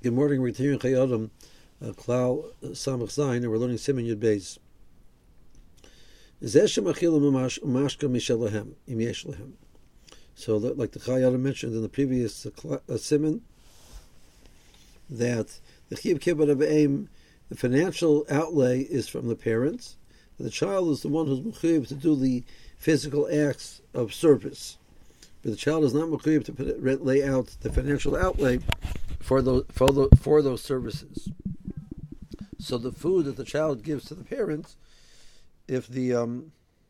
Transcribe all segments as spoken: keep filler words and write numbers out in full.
Good morning, we're continuing Chayei Adam, uh, Klau Samach Zayin, and we're learning Siman Yud Beis. Zeh shemachil umashka mishelahem, im yesh lehem. So, like the Chayei Adam mentioned in the previous uh, uh, Siman, that the Chiyuv Kibbud Aim, the financial outlay is from the parents. The child is the one who's mechuyev to do the physical acts of service, but the child is not mechuyev to put it, lay out the financial outlay for those for, the, for those services. So the food that the child gives to the parents, if the um,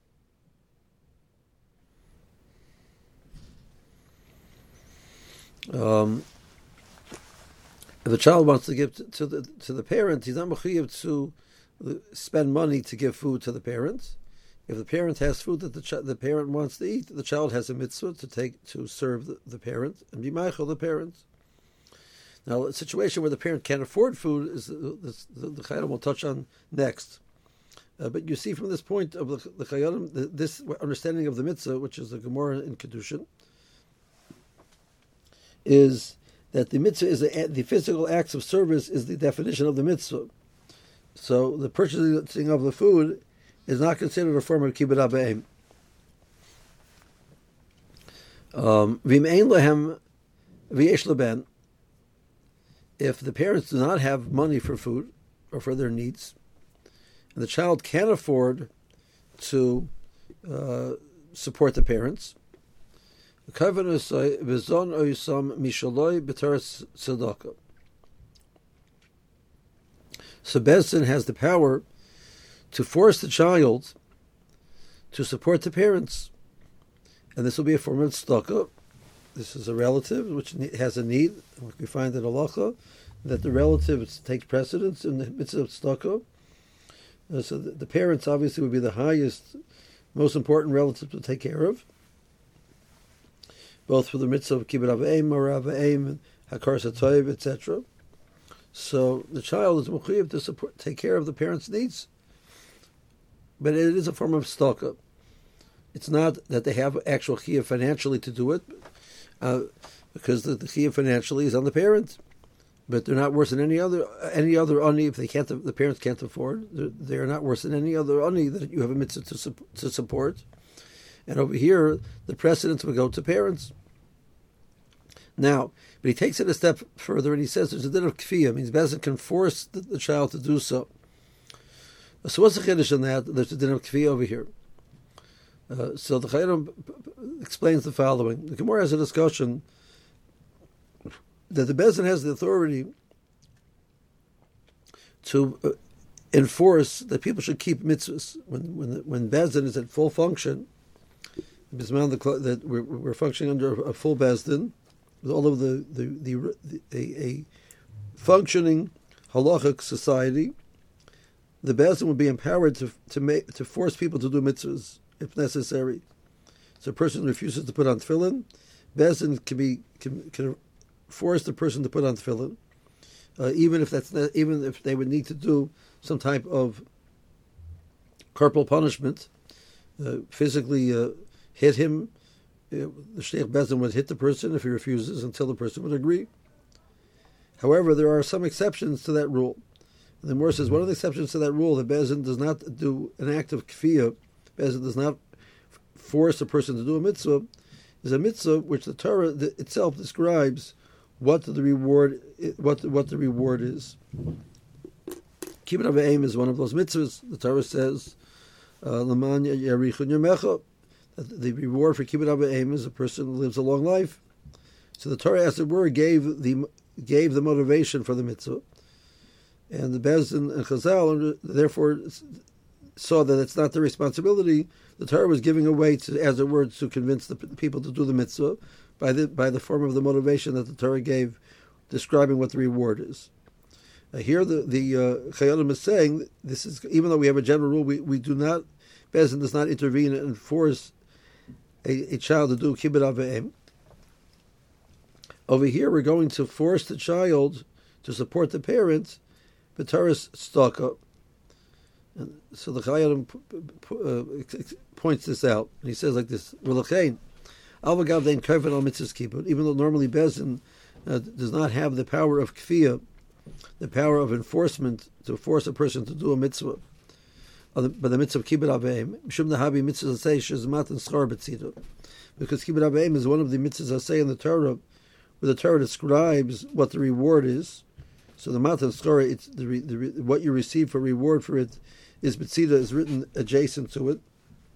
um, if the child wants to give to, to the to the parent, he's not mechuyev to spend money to give food to the parents. If the parent has food that the ch- the parent wants to eat, the child has a mitzvah to take to serve the, the parent and be meichel the parents. Now, a situation where the parent can't afford food is the, the, the Chayei Adam will touch on next. Uh, but you see from this point of the, the Chayei Adam, the, this understanding of the mitzvah, which is the Gemara in Kedushin, is that the mitzvah is a, the physical acts of service is the definition of the mitzvah. So the purchasing of the food is not considered a form of kibbud av v'em. Um, V'im ein lehem v'yesh leben. If the parents do not have money for food or for their needs, and the child can't afford to uh, support the parents, so Bezdin has the power to force the child to support the parents, and this will be a form of tzedakah. This is a relative which has a need. We find in halacha that the relative takes precedence in the mitzvah of tzedakah. Uh, so the, the parents obviously would be the highest, most important relative to take care of, both for the mitzvah of kibbud av v'em, marav v'em, hakar satoiv, et cetera. So the child is mechuyev to support, take care of the parents' needs, but it is a form of tzedakah. It's not that they have actual chiyuv financially to do it, uh, because the, the chiyuv financially is on the parent, but they're not worse than any other any other ani if they can't the parents can't afford. They're, they're not worse than any other ani that you have a mitzvah to to support. And over here, the precedence would go to parents. Now, but he takes it a step further and he says there's a din of kfiyah, means Bezdin can force the, the child to do so. So what's the chiddush in that? There's a din of kfiyah over here. Uh, so the Chayei Adam explains the following. The Gemara has a discussion that the Bezdin has the authority to uh, enforce that people should keep mitzvahs. When when when Bezdin is at full function, that we're, we're functioning under a full Bezdin, with all of the the, the, the a, a functioning halachic society, the Bezdin would be empowered to to make to force people to do mitzvahs if necessary. So a person refuses to put on tefillin, Bezdin can be can, can force the person to put on tefillin, uh, even if that's not, even if they would need to do some type of corporal punishment, uh, physically uh, hit him. Uh, the Sheikh Bezdin would hit the person if he refuses until the person would agree. However, there are some exceptions to that rule. The Gemara says one of the exceptions to that rule that Bezdin does not do an act of kfiyah. Bezdin does not force a person to do a mitzvah, is a mitzvah which the Torah itself describes what the reward what the, what the reward is. Kibbud av v'em is one of those mitzvahs. The Torah says, "L'man yarichun yamecha," that the reward for kibbud av v'em is a person who lives a long life. So the Torah, as it were, gave the gave the motivation for the mitzvah, and the Bezdin and Chazal therefore saw that it's not their responsibility. The Torah was giving a way to, as it were, to convince the people to do the mitzvah by the by the form of the motivation that the Torah gave, describing what the reward is. Uh, here, the the uh, Chayei Adam is saying this is even though we have a general rule, we, we do not Bezdin does not intervene and force a, a child to do kibbud av v'em. Over here, we're going to force the child to support the parent, b'taras tzedakah. And so the Chayei Adam uh, points this out, and he says like this: even though normally Bezdin uh, does not have the power of kfiyah, the power of enforcement to force a person to do a mitzvah, by the mitzvah of kibbut aveim, mishum dahabi mitzvah asay shezmat and schar b'tzidu, because kibbut aveim is one of the mitzvahs asay in the Torah, where the Torah describes what the reward is. So the matan schar, it's the, the what you receive for reward for it is b'tzida, is written adjacent to it.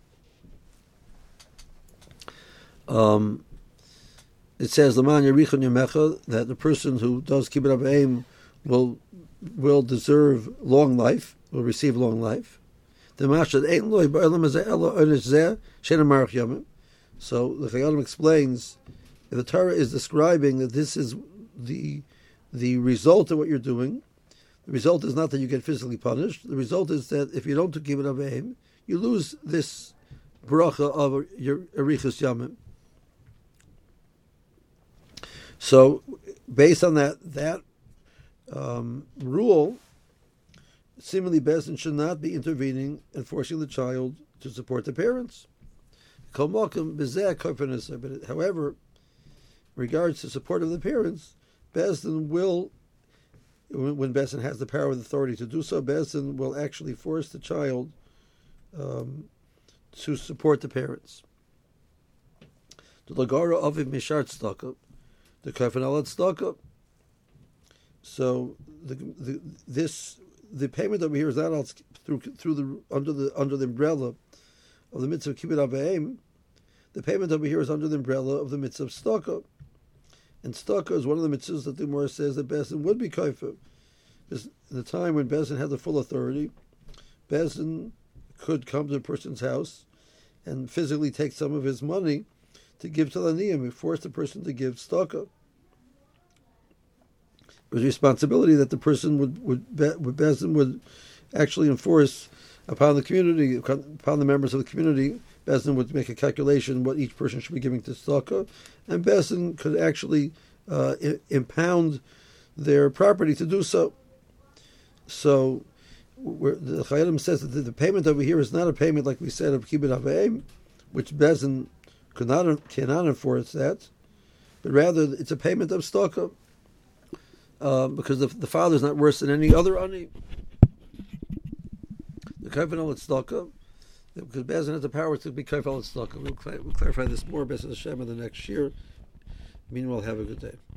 Um, it says Laman Yerichon Yamecha, that the person who does kibbut aveim will will deserve long life, will receive long life. So the Chayyim explains that the Torah is describing that this is the the result of what you're doing. The result is not that you get physically punished. The result is that if you don't do kibbut aveim, you lose this bracha of your arichas yamim. So, based on that that um, rule, seemingly Bezdin should not be intervening and forcing the child to support the parents. But however, in regards to support of the parents, Bezdin will, when Bezdin has the power and authority to do so, Bezdin will actually force the child um, to support the parents. The Lagara of Mishar Tzedakah, the Kafan al Tzedakah. So the, the this the payment over here is not through through the under the under the umbrella of the mitzvah of kibbut aveim. The payment over here is under the umbrella of the mitzvah of tzedakah, and tzedakah is one of the mitzvahs that the Gemara says that Bezdin would be kaifa. Because in the time when Bezdin had the full authority, Bezdin could come to a person's house and physically take some of his money to give to the aniyim and force the person to give tzedakah. It was a responsibility that the person would would would Bezdin would actually enforce upon the community, upon the members of the community. Bezdin would make a calculation what each person should be giving to tzedakah, and Bezdin could actually uh, impound their property to do so. So, where the Chayyim says that the payment over here is not a payment like we said of kibbut aveim, which Bezdin could not cannot enforce that, but rather it's a payment of tzedakah. Uh, because the, the father is not worse than any other ani. The kafan al tzedakah, because Bezdin has the power to be kafan al tzedakah. We'll, we'll clarify this more, Bezdin Hashem, in the next year. Meanwhile, have a good day.